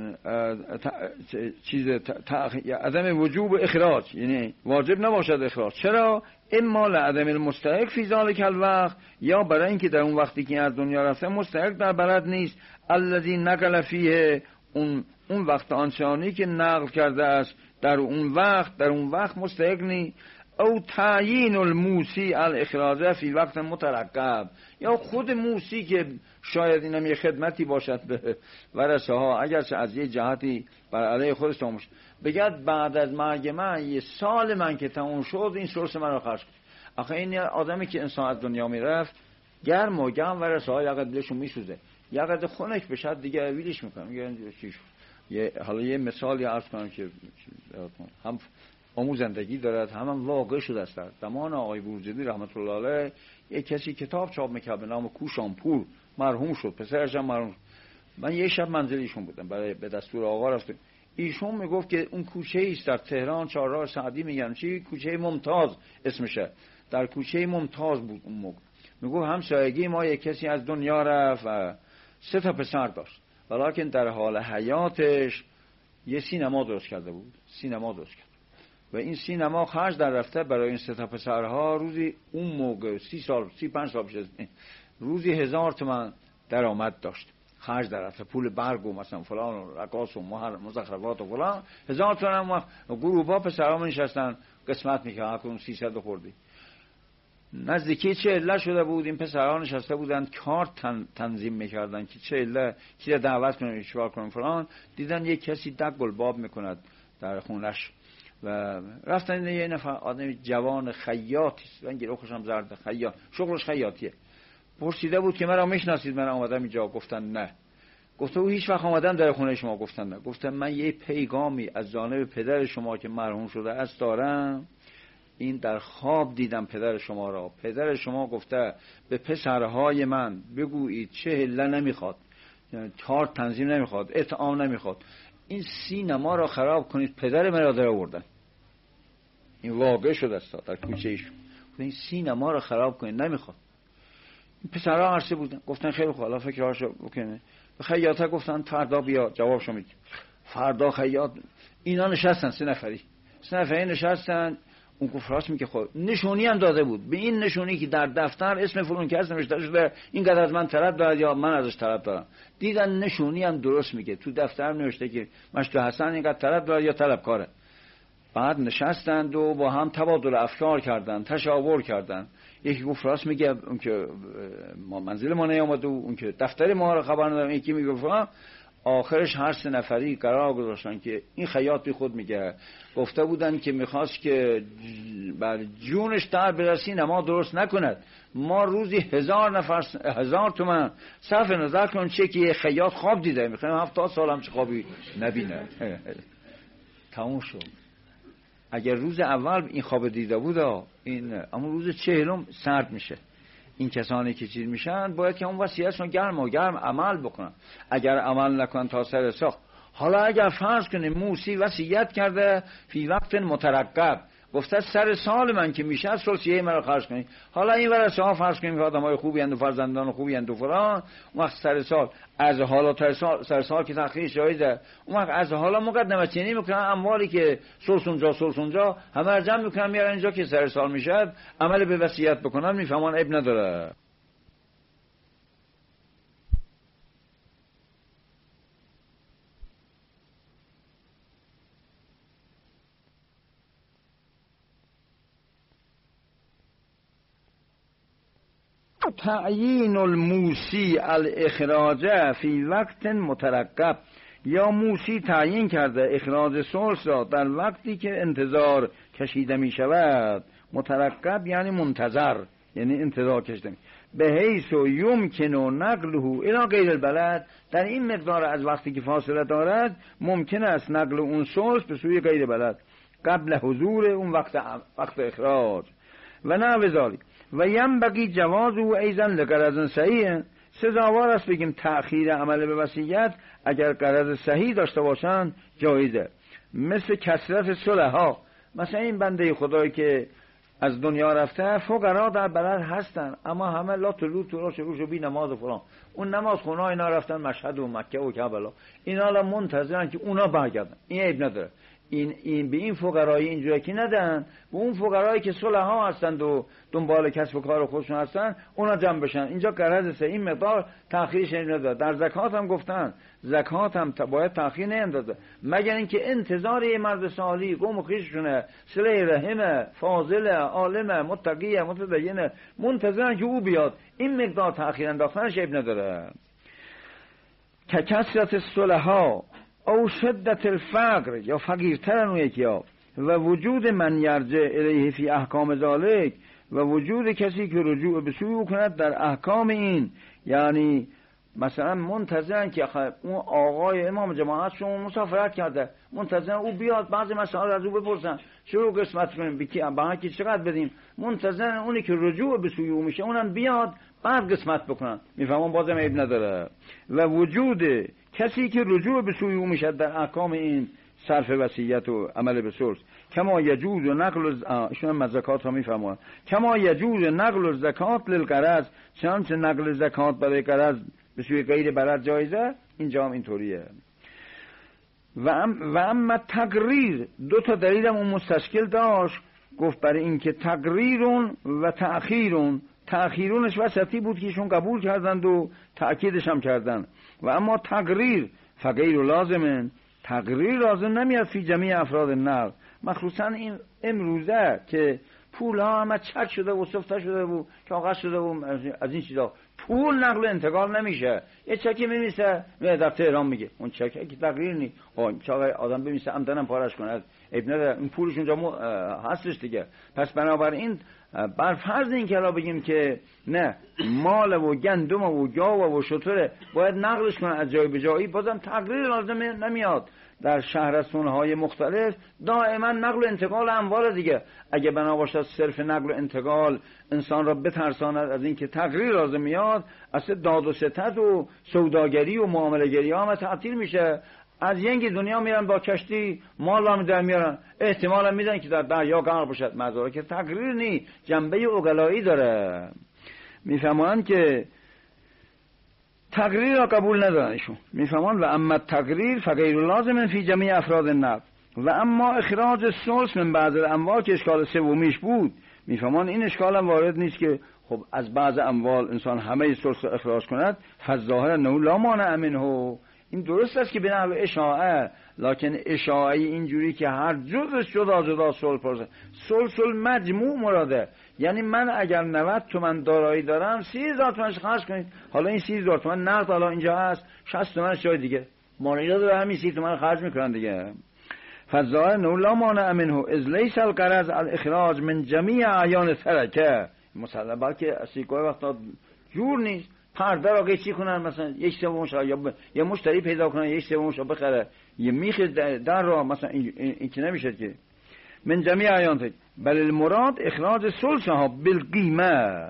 چیز عدم وجوب اخراج، یعنی واجب نباشد اخراج. چرا؟ اما لعدم المستحق فی ذلک الوقت، یا برای اینکه در اون وقتی که از دنیا رفته مستحق در بلد نیست. الذی نقل فیه، اون اون وقت آنچانی که نقل کرده است در اون وقت، در اون وقت مستحق نیست. او تعیین الموسی الاخراج فی وقت مترقب، یا خود موسی که شاید اینم یه خدمتی باشد به ورثه ها، اگرچه از یه جهتی بر علیه خودش تمام شد، بگد بعد از مرگ من یه سال من که تمام شد این سورس من رو خرج کن. آخه این آدمی که انسان از دنیا میرفت گرم و گرم ورثه ها یقد دلشون میسوزه، یقد خونش بشه دیگه ویلیش میکنم. میگن چی شد؟ یه حالا یه مثالی عرض کنم که هم آموزندگی دارد، هم, هم واقع شده است. در زمان آقای بروجردی رحمت الله علیه یک کسی کتاب چاپ میکرد به نام کوشانپور، مرحوم شد، پسرش هم مرحوم شد. من یه شب منزل ایشون بودم، برای به دستور آقا رفتم. ایشون میگفت که اون کوچه است در تهران، چهارراه سعدی میگن چی، کوچه ممتاز اسمشه، در کوچه ممتاز بود اون موقع. میگفت همسایگی ما یک کسی از دنیا رفت و سه تا پسر داشت، ولیکن در حال حیاتش یه سینما درست کرده بود، سینما درست کرد و این سینما خرج در رفته برای این سه تا پسرها روزی اون موقع سی سال سی پنج سال پیش روزی هزار تومان درآمد داشت، خرج در رفته، پول برگ و مثلا فلان و رقاص و مهر مزخرفات و فلان، هزار تومان. هم گروه‌ها پسرها نشستن قسمت می‌کردن اون سیصد خوردی. نزدیکی چهله شده بود، این پسرها نشسته بودن کارت تن، تنظیم می‌کردن که چهله کی دعوت کنن چیکار کنن فلان. دیدن یک کسی دق گلباب می‌کند در خونش و رفتن یه نفر آدم جوان خیاطی است، رنگ روحش هم زرد، خیاط، شغلش خیاطیه. پرسیده بود که مرا میشناسید؟ من اومدم اینجا. گفتن نه. گفته او هیچ وقت اومدم در خونه شما؟ گفتن نه. گفتم من یه پیغامی از جانب پدر شما که مرحوم شده است دارم. این در خواب دیدم پدر شما را. پدر شما گفته به پسرهای من بگویید چهله نمیخواد، یعنی کار تنظیم نمیخواد، اطعام نمیخواد، این سینما را خراب کنید. پدر مرا در آوردن، این واقع شده است در کوچه ایشون. این سینما را خراب کنید، نمیخواد. این پسرها عرصه بودن. گفتن خیلی خوب، حالا فکرهاشو بکنه. خیاطا گفتن فردا بیا جوابشو میدیم. فردا خیاط اینا نشستن، سه نفری سه نفری نشستن. اون گفت راست میگه. خود نشونی هم داده بود، به این نشونی که در دفتر اسم فلان کس نوشته شده اینقدر از من طلب دارد یا من ازش طلب دارم. دیدن نشونی هم درست میگه، تو دفتر نوشته که مشتو حسن اینقدر طلب دارد یا طلبکاره. بعد نشستند و با هم تبادل افکار کردن، تشاور کردن. یکی گفت راست میگه اون که ما منزل ما نیامد و اون که دفتر ما رو خبر ندارم. یکی میگه. آخرش هر سه نفری قرار گذاشتن که این خیاط بی خود میگه گفته بودن که میخواست که بر جونش در برسی نماز درست نکند. ما روزی هزار نفر هزار تومن صرف نظر کنم چه که خیاط خواب دیده، میخوایم هفتاد سال هم چه خوابی نبینه. تموم شد. اگر روز اول این خواب دیده بود این اما روز چهلم سرد میشه. این کسانی که چیز میشن باید که اون وصیتشون گرم و گرم عمل بکنن. اگر عمل نکنن تا سر ساخت. حالا اگر فرض کنیم موسی وصیت کرده فی وقت مترقب، گفته سر سال من که میشه ثلثیه من رو خرج کنید. حالا این ورثه ها فرض کنیم که آدمای خوبی اند و فرزندان خوبی اند و فلان، اون وقت سر سال از حالا تا سال سر سال که تأخیر جایزه، اون وقت از حالا مقدمه چینی میکنن اموالی که ثلث اونجا ثلث اونجا همه رو جمع میکنن میارن اینجا که سر سال میشه عمل به وصیت بکنن. میفهمن عیب نداره. تعیین الموسی الاخراج فی وقت مترقب، یا موسی تعیین کرده اخراج ثلث را در وقتی که انتظار کشیده می شود. مترقب یعنی منتظر، یعنی انتظار کشیده می به حیث و یمکن و نقله الی غیر البلد، در این مقدار از وقتی که فاصله دارد ممکن است نقل اون ثلث به سوی غیر بلد قبل حضور اون وقت وقت اخراج. و نه وزالی و ینبغی جواز او ایضا لغرض صحیح، سزاوار است بگیم تأخیر عمل به وصیت اگر غرض صحیح داشته باشند جایزه. مثل کثرت صلحا، مثلا این بنده خدایی که از دنیا رفته فقرا در بلد هستن اما همه لا طلوع تو راش روش و بی نماز و فلان، اون نماز خونه اینا رفتن مشهد و مکه و کربلا، اینا الان منتظرن که اونا برگردن. این عیب نداره. این این به این فقرای اینجوری که ندن، به اون فقرایی که صلحا هستند و دنبال کسب و کار خودشون هستن اونا جمع بشن. اینجا غرض سه این مقدار تأخیرش نداره. در زکات هم گفتن زکات هم باید تأخیر نیندازه مگر اینکه انتظار یه مرد صالح قوم خویشونه صله رحم فاضل عالم متقی متدین منتظرن که او بیاد، این مقدار تأخیر انداختنش عیب نداره. که کثرت صلحا او شدت الفقر، یا فقیرترن اون یکی ها، و وجود من یرجع الیه فی احکام ذالک، و وجود کسی که رجوع به سوی او کند در احکام این. یعنی مثلا منتظرن که اون آقای امام جماعت شما مسافرت کرده، منتظرن او بیاد بعضی مسائل از او بپرسن چرا قسمت کنیم بکی به کی چقدر بدیم، منتظرن اونی که رجوع به سوی او میشه اونم بیاد بعد قسمت بکنن. میفهمون بازم عیب نداره. و وجود کسی که رجوع به سوی او میشه در احکام این صرف وصیت و عمل به ثلث، کما یجوز و نقل ایشون هم زکات ها میفهمون، کما یجوز نقل زکات للغرض، چنانچه نقل زکات برای غرض به سوی غیر بلد جایزه، اینجا هم اینطوریه. و ام و اما تقریر، دو تا دلیلم اون مستشکل داشت، گفت برای اینکه تقریرون و تأخیرون، تأخیرونش وسطی بود که ایشون قبول کردند و تأکیدش هم کردن. و اما تقریر فغیر لازمن، تقریر لازم نمیاد فی جمیع افراد النقل، مخصوصا این امروزه که پول ها همه چک شده و سفته شده و کاغذ شده و از این چیزا، پول نقل و انتقال نمیشه. یه چکی میمیسه در تهران میگه اون چکه که تقریر نی، چاقه آدم بمیسه عمدنم پارش کنه، ابن نداره این پولش اونجا هستش دیگه. پس بنابراین بر فرض این که بگیم که نه مال و گندم و گاو و شتره باید نقلش کنه از جای به جایی، بازم تقریر لازم نمیاد. در شهرستان‌های مختلف دائما نقل و انتقال اموال دیگه، اگه بنا باشد صرف نقل و انتقال انسان را بترساند از اینکه تقریر لازم میاد، اصلا داد و ستد و سوداگری و معامله‌گری ها هم تعطیل میشه. از ینگ دنیا میرن با کشتی مال هم در میارن، احتمالا میدن که در دریا غرق باشد، مزاره که تقریر نی، جنبه عقلایی داره. میفهمن که تقریر را قبول ندارنشون. میفهمان و اما تقریر فغیر لازم فی جمیع افراد النقد و اما اخراج ثلث من بعض الاموال که اشکال سومیش بود، میفهمان این اشکال هم وارد نیست که خب از بعض اموال انسان همه ثلث اخراج کند، فالظاهر انه لا مانع منه. این درست است که به نحو اشاعه، لکن اشاعه اینجوری که هر جزش جدا جدا ثلث پرسه، ثلث المجموع مراده. یعنی من اگر نود تومن دارایی دارم، سی هزار تومنش خرج کنید. حالا این سی هزار تومن نقد حالا اینجا هست، شصت تومنش جای دیگه، مانعی داره همین سی تومن خرج میکنن دیگه. فالظاهر انه لا مانع منه اذ لیس الغرض الاخراج من جمیع اعیان ترکه. مثلا بلکه سیکای وقتا جور نیست، پرده را قیچی کنن، مثلا یک سومش یا ب... یه مشتری پیدا کنن یک سومش رو بخره، یه میخ در را مثلا این, این... این که نمیشه که من جمیع اعیان ترکه، بل المراد اخراج ثلثها بالقیمه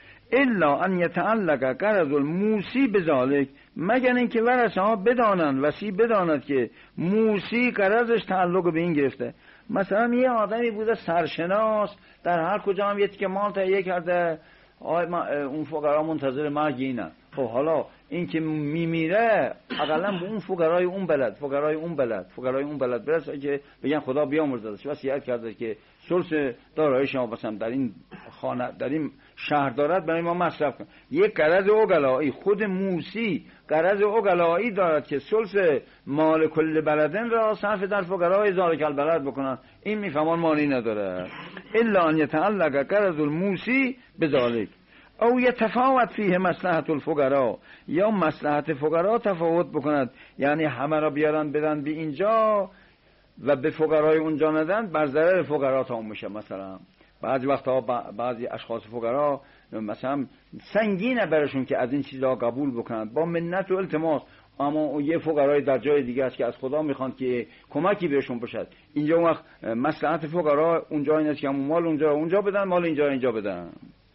الا ان یتعلق غرض الموسی بذلک، مگر اینکه ورثه ها بدانند، وصی بداند که موسی غرضش تعلق به این گرفته. مثلا یه آدمی بوده سرشناس، در هر کجا هم یه تیکه مال تهیه کرده، اون فقرا منتظر مرگ اینن. خب حالا این که میمیره اقلا به اون فقرای اون بلد فقرای اون بلد فقرای اون بلد برسه که بگن خدا بیامرزدش، وصیت کرده که ثلث دارایی شما مثلا در این خانه در این شهر دارد برای ما مصرف کن. یک غرض عقلایی، خود موسی غرض عقلایی دارد که ثلث مال کل بلدن را صرف در فقرای ذالک البلد بکنن. این میفهمان معنی نداره الا ان یتعلق غرض الموسی بذالک او یتفاوت فیه مصلحت الفقراء، یا مصلحت فقرا تفاوت بکند، یعنی همه را بیارن بدن به اینجا و به فقرای اونجا ندن، بر ضرر فقرا تمام میشه. مثلا بعضی وقتا بعضی اشخاص فقرا مثلا سنگینه برشون که از این چیزا قبول بکنند با منت و التماس، اما یه فقرای در جای دیگه است که از خدا میخوان که کمکی بهشون بشه. اینجا وقت مصلحت فقرا اونجا این است که مال اونجا اونجا بدن، مال اینجا اینجا بدن.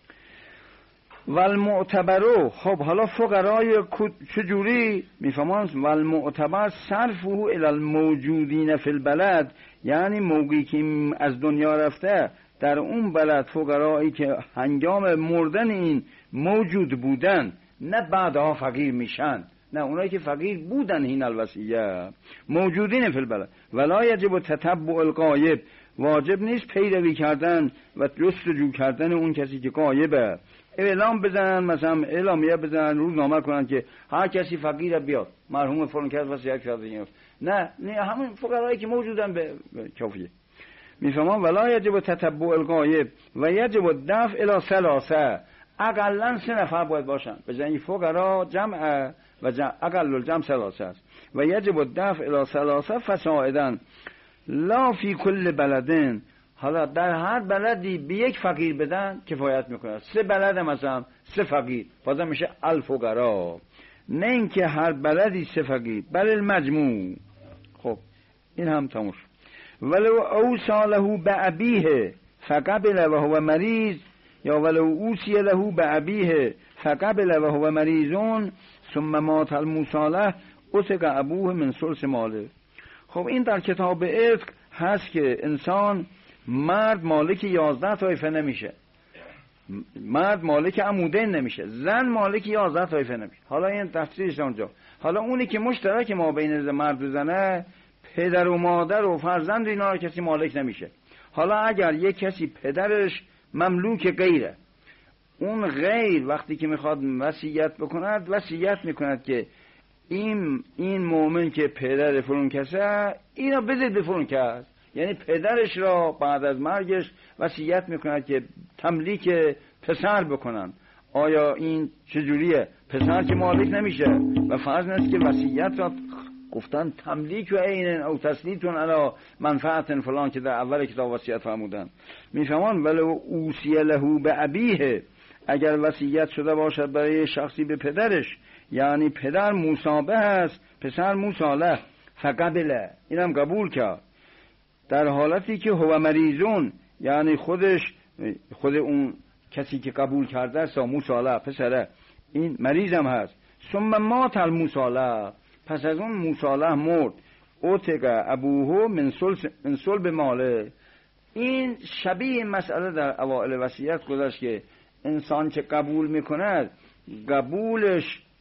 والمعتبرو، خب حالا فقرای چجوری میفهمان؟ والمعتبر صرفه الی الموجودین فی البلد، یعنی موقعی که از دنیا رفته در اون بلد فقرایی که هنگام مردن این موجود بودن، نه بعدها فقیر میشن، نه اونایی که فقیر بودن این الوصیه موجودین فی البلد. ولا یجب تتبع الغایب، واجب نیست پیروی کردن و جستجو کردن اون کسی که غایبه. اعلام بزنن، مثلا اعلامیه بزنن، روزنامه کنن که هر کسی فقیر بیاد، مرحوم فلان کس وصیت کرده. نه نه همون فقرایی که موجودن به کافیه. میفهمم ولا یجب تتبع الغایب و یجب دفع الی ثلاثه، اقلا سه نفر باید باشن. بزنی فقرا جمع و جمع اقل الجمع ثلاثه است و یجب دفع الی ثلاثه فصاعدا لا فی کل بلدن. حالا در هر بلدی به یک فقیر بدن کفایت میکنه. سه بلد مثلا سه فقیر، بازم میشه الفقرا، نه اینکه هر بلدی سه فقیر، بل المجموع. خب این هم تموش. ولو اوصى له بأبیه فقبل وهو مریض، یا ولو اوصی له بأبیه فقبل وهو مریضون ثم مات المصالح اسق ابوه من ثلث ماله. خب این در کتاب افق هست که انسان مرد مالک یازده طایفه نمیشه، مرد مالک عمودین نمیشه، زن مالک یازده طایفه نمیشه. حالا این تفسیرش اونجا. حالا اونی که مشترک ما بین مرد و زنه، پدر و مادر و فرزند، اینا رو کسی مالک نمیشه. حالا اگر یک کسی پدرش مملوک غیره، اون غیر وقتی که میخواد وصیت بکند، وصیت میکند که این این مومن که پدر فلان کسه، اینا بدید به فلان کس، یعنی پدرش را بعد از مرگش وصیت میکند که تملیک پسر بکنن. آیا این چجوریه؟ پسر که مالک نمیشه و فرض نیست که وصیت را گفتن تملیک و عین او تسلیتون علی منفعت فلان که در اول کتاب وصیت فرمودن. میفهمان ولو اوصی له بأبیه، اگر وصیت شده باشد برای شخصی به پدرش، یعنی پدر مصابه است، پسر مصالح، فقبله، اینم قبول کرد، در حالتی که هو مریضون، یعنی خودش خود اون کسی که قبول کرده است مصالح پسره، این مریضم هست. ثم مات المصالح، پس از اون مصالح مرد، اوتق ابوه من ثلث من صلب ماله. این شبیه مسئله در اوائل وصیت گذشت که انسان که قبول میکند، قبولش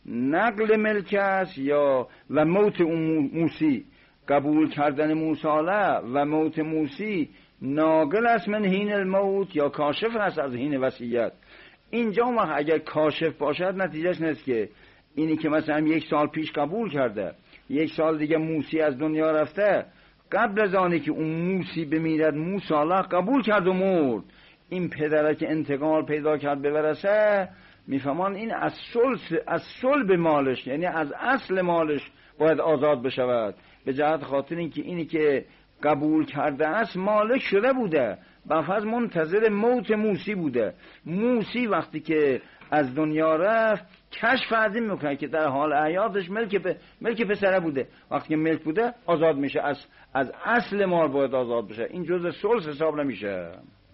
نقل ملک است یا و موت اون موسی، قبول کردن موساله و موت موسی ناقل است من حین الموت یا کاشف است از حین وصیت. اینجا ما اگر کاشف باشد نتیجهش نیست که اینی که مثلا یک سال پیش قبول کرده، یک سال دیگه موسی از دنیا رفته، قبل از آنی که اون موسی بمیرد موساله قبول کرد و مرد، این پدره که انتقال پیدا کرد به ورثه، میفهمان این از صلب از صلب مالش، یعنی از اصل مالش باید آزاد بشود، به جهت خاطر اینکه اینی که قبول کرده است مالک شده بوده، بفرض منتظر موت موسی بوده. موسی وقتی که از دنیا رفت کشف از این میکنه که در حال حیاتش ملک پ... ملک پسره بوده، وقتی که ملک بوده آزاد میشه، از از اصل مال باید آزاد بشه، این جزء صلح حساب نمیشه.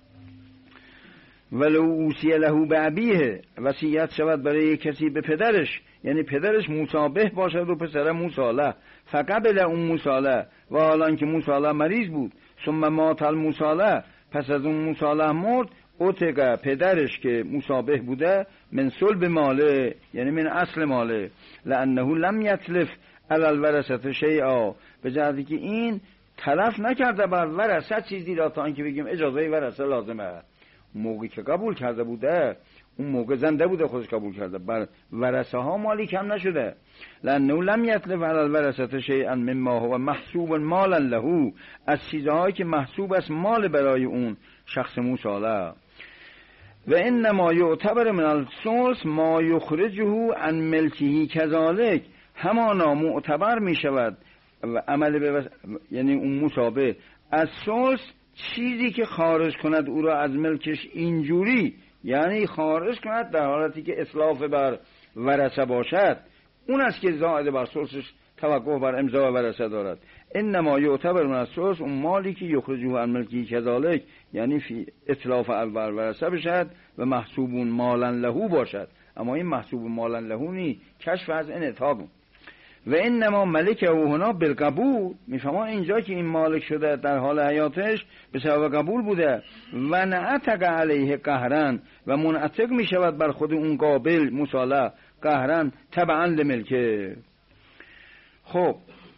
ولو اوصی له بابیه، وصیت شود برای کسی به پدرش، یعنی پدرش مصابه باشد و پسر موساله، فقبل اون موساله و حالان که موساله مریض بود، ثم مات الموساله، پس از اون موساله مرد، اتقه پدرش که مصابه بوده من صلب ماله، یعنی من اصل ماله، لانه لم یتلف علی الورثه شیئا، به جهتی که این تلف نکرده بر ورثه چیزی را تا اینکه بگیم اجازه ورثه لازمه. موقعی که قبول کرده بوده اون موقع زنده بوده خودش قبول کرده، بر ورثه ها مالی کم نشده. لانه لم یتلف علی الورثه شیئا مما هو محسوب مالا له، از چیزهایی که محسوب است مال برای اون شخص موساله. و انما یعتبر من الثلث ما یخرجه عن ملکه کذالک، همانا معتبر می شود و عمل به وس... یعنی اون مصابه از ثلث چیزی که خارج کند او را از ملکش اینجوری، یعنی خارج کند در حالتی که اسلاف بر ورثه باشد، اون است که زائد بر ثلثش توقف بر امضا ورثه دارد. انما یعتبر من الثلث اون مالی که یخرجه عن ملکی کذالک، یعنی فی اتلاف بر ورثه بشد و محسوبون مالا له باشد، اما این محسوب مالا له نی، کشف از انعطاق. و انما ملکه او هنا بالقبول، میفهمان اینجا که این مالک شده در حال حیاتش به سبب قبول بوده، و نعتق علیه قهرن، و منعتق میشود بر خود اون قابل موساله قهرن تبعا لملکه. خب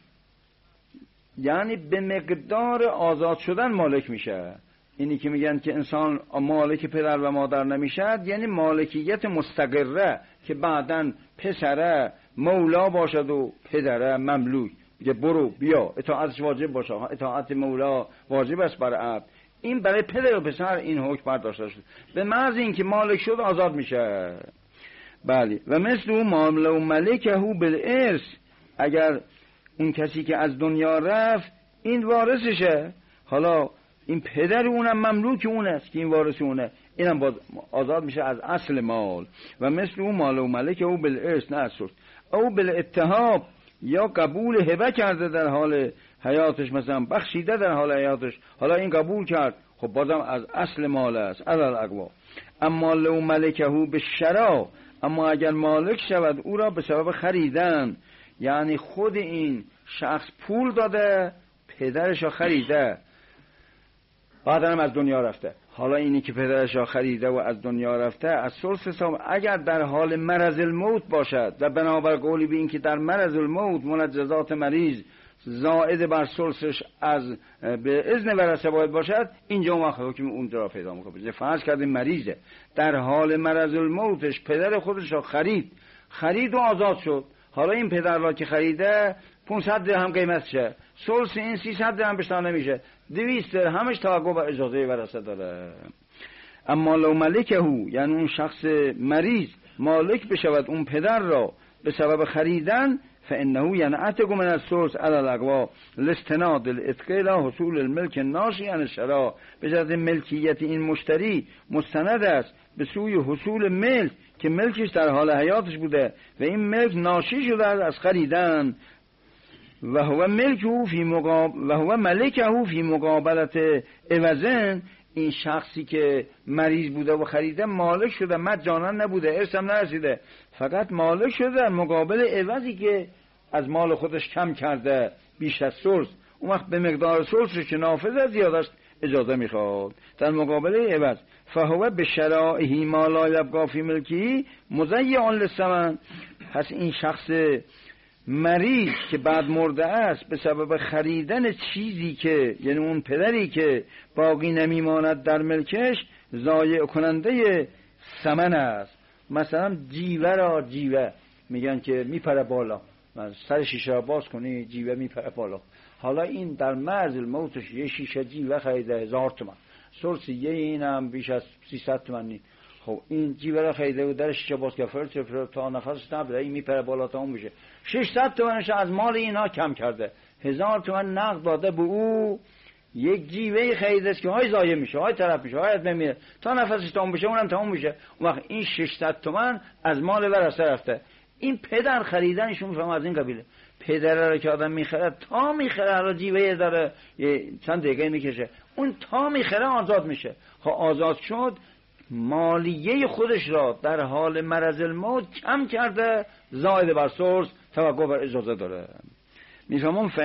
یعنی به مقدار آزاد شدن مالک میشه. اینی که میگن که انسان مالک پدر و مادر نمیشد، یعنی مالکیت مستقره که بعدن پسره مولا باشد و پدره مملوک، میگه برو بیا، اطاعتش واجب باشه، اطاعت مولا واجب است بر عبد. این برای پدر و پسر این حکم برداشته شد، به محض اینکه مالک شد آزاد میشه. بله. و مثل اون معامله و ملکه بالارث، اگر اون کسی که از دنیا رفت این وارثشه، حالا این پدر اونم مملوک اون است که این وارث اونه، اینم باز آزاد میشه از اصل مال. و مثل اون مال و ملک او بالارث، نه اصل او بالاتهاب، یا قبول هبه کرده در حال حیاتش، مثلا بخشیده در حال حیاتش، حالا این قبول کرد، خب بازم از اصل مال است علل اقوا. اما لو ملکه به شرا، اما اگر مالک شود او را به سبب خریدن، یعنی خود این شخص پول داده پدرش را خریده، بعدم از دنیا رفته، حالا اینی که پدرش را خریده و از دنیا رفته از ثلث حساب، اگر در حال مرض الموت باشد و بنابر قولی به این که در مرض الموت منجزات مریض زائد بر ثلثش از به اذن ورثه باید باشد، اینجا وقت حکم اون را پیدا میکنه. فرض کردیم مریضه در حال مرض الموتش پدر خودش را خرید خرید و آزاد شد، حالا این پدر را که خریده پانصد درهم قیمتشه، ثلث این سیصد درهم بیشتر نمیشه، دویست درهمش توقع به اجازه ورثه داره. اما لو ملکه، یعنی اون شخص مریض مالک بشود اون پدر را به سبب خریدن، فانه ینعتق من الثلث علی الاقوا لاستناد الاتق الى حصول الملک الناشی عن الشراء، به جهت ملکیت این مشتری مستند است به سوی حصول ملک که ملکش در حال حیاتش بوده و این ملک ناشی شده از خریدن. و هو ملکه فی مقابل و هو ملکه فی مقابلت عوضن، این شخصی که مریض بوده و خریده مالک شده، مجانا نبوده، ارث هم نرسیده، فقط مالک شده در مقابل عوضی که از مال خودش کم کرده بیش از ثلث. اون وقت به مقدار ثلثش که نافذ از زیادش اجازه میخواد در مقابله عوض. فهو به شرائه ما لا یبقا فی ملکی مضیع للثمن. پس این شخص مریض که بعد مرده است به سبب خریدن چیزی که یعنی اون پدری که باقی نمیماند در ملکش ضایع کننده ثمن است. مثلا جیوه را جیوه میگن که میپره بالا، سر شیشه را باز کنی جیوه میپره بالا. حالا این در مرز الموتش یه شیشه جیوه خریده هزار تومن، سرسی یه اینم بیش از سیصد تومن نی. خب این جیوه را خریده و در شیشه باز که فرد فرد تا نفس نبره این میپره بالا تا اون بشه. ششصد تومنش از مال اینا کم کرده، هزار تومن نقد داده به او، یک جیوه خریده است که های ضایع میشه، های طرف میشه، های از نمیره تا نفسش تمام بشه، اونم تمام میشه. اون وقت این ششصد تومن از مال ورثه رفته. این پدر خریدنشون فهم از این قبیله. پدر رو که آدم میخره تا میخره، حالا جیوه داره چند دقیقه میکشه، اون تا میخره آزاد میشه. خب آزاد شد، مالیه خودش را در حال مرض الموت کم کرده، زائد بر سرس توقع بر اجازه داره. میفهمون ف...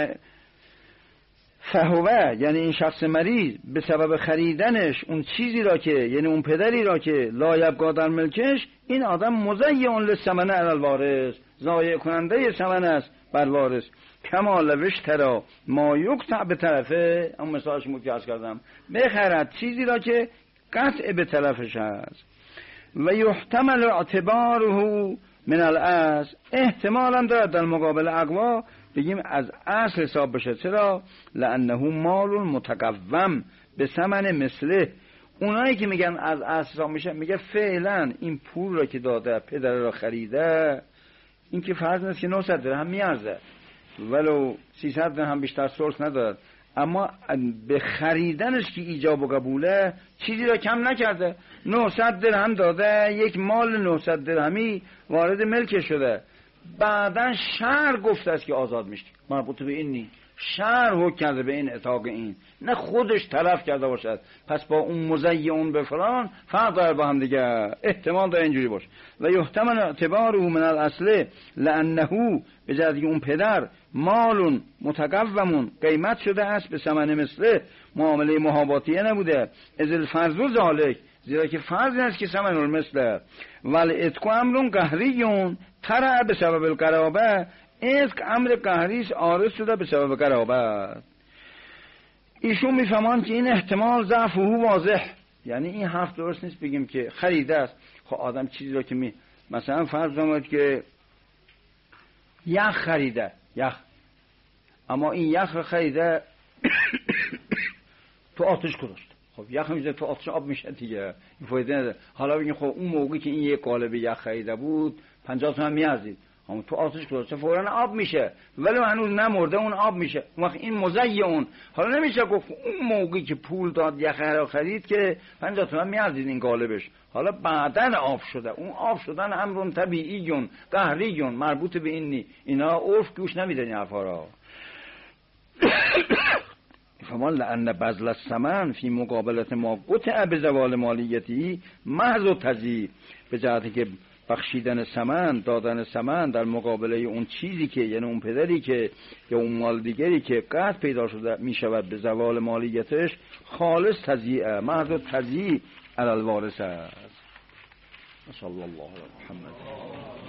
فهوه یعنی این شخص مریض به سبب خریدنش اون چیزی را که یعنی اون پدری را که لا یبقا در ملکش، این آدم مضیع للثمن علی الوارث، ضایع کننده ثمن است بر وارث. کما لو اشتری ما یقطع به طرفه، اون مثالش مو که عرض کردم، بخرد چیزی را که قطع به طرفش است. و یحتمل اعتباره من الاصل، احتمال هم دارد در مقابل اقوا بگیم از اصل حساب بشه. چرا؟ لانه مال متقوم به ثمن مثله. اونایی که میگن از اصل حساب میشه، میگه فعلا این پول را که داده پدر را خریده، این که فرض نیست که نهصد درهم میارزه، ولو سیصد درهم بیشتر سرس ندارد، اما به خریدنش که ایجاب و قبوله چیزی را کم نکرده. نهصد درهم داده، یک مال نهصد درهمی وارد ملک شده، بعدن شرع گفته است که آزاد میشه، مربوط به این نی، شرع حکم کرده به این اطاق این، نه خودش طرف کرده باشد. پس با اون مزیعون به فلان فرق داره با هم دیگه، احتمال داره اینجوری باشه. و یحتمل اعتباره من الاصل لانه به جهت اون پدر مالون متقومون قیمت شده است به ثمن مثله، معامله محاباتیه نبوده. از الفرض ذالک، زیرا که فرض است که ثمن المثل ول اتق امرون قهریون ترع به سبب القرابه، اتق امر قهری عارض شده به سبب قرابه. ایشون میفهمان که این احتمال ضعف و واضح، یعنی این حرف درست نیست بگیم که خریده است. خب آدم چیزی را که می مثلا فرض کنید که یخ خریده، یخ، اما این یخ را خریده تو آتش گذاشت، خب یخ میشه تو آتش آب میشه دیگه، این فایده نداره. حالا بگیم خب اون موقعی که این یک قالب یخ خریده بود پنجاه تومن میارزید، اما تو آتش گذاشته فوراً آب میشه، ولی هنوز نمرده اون آب میشه. اون وقت این مزیع اون، حالا نمیشه گفت اون موقعی که پول داد یخ را خرید که پنجاه تومن میارزید این قالبش، حالا بعدن آب شده. اون آب شدن امرون طبیعیون قهریون، مربوط به این نی. اینا عرف گوش نمیدن این حرفا را. فمان لأن بذل الثمن فی مقابلت ما قطع به زوال مالیتی محض تضییع، به جهتی که بخشیدن ثمن، دادن ثمن در مقابله اون چیزی که یعنی اون پدری که یا اون مال دیگری که قطع پیدا شده می شود به زوال مالیتش، خالص تضییع، محض تضییع علی الوارث است. صلی الله علی محمد.